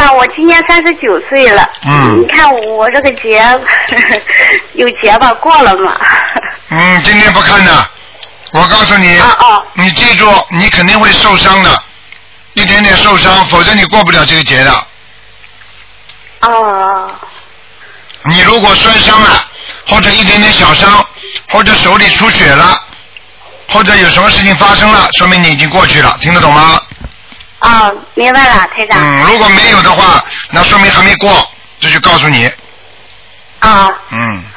呀，我今年39岁了。你看我这个节有节吧，过了吗？ 今天不看的。我告诉你，你记住，你肯定会受伤的，一点点受伤，否则你过不了这个节的。你如果摔伤了，或者一点点小伤，或者手里出血了，或者有什么事情发生了，说明你已经过去了，听得懂吗？ 明白了，台长。 如果没有的话，那说明还没过，这就告诉你。